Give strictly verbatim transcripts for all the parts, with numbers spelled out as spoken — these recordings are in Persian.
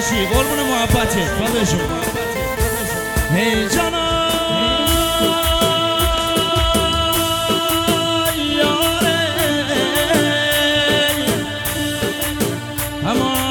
چی قربون محبته فداشون هی جانا یاره امان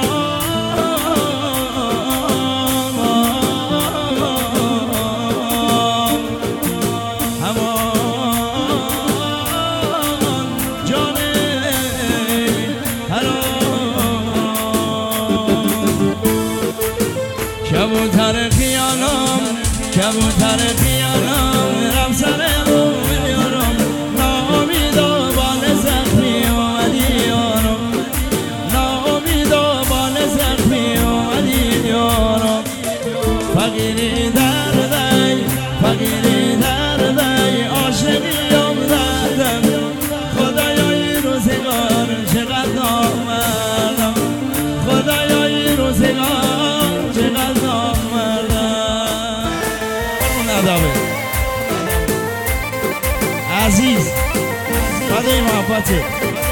کبوتر خیالم کبوتر خیالم رم سر مومن یارم ناامیدا بال زخمی اومدی یارم ناامیدا بال زخمی اومدی یارم فقیری دردی فقیری دردی عاشقیم دردم خدایای روزگار چقدر نامردم خدایای روزگار چقدر نامردم نداره عزیز فدای محبته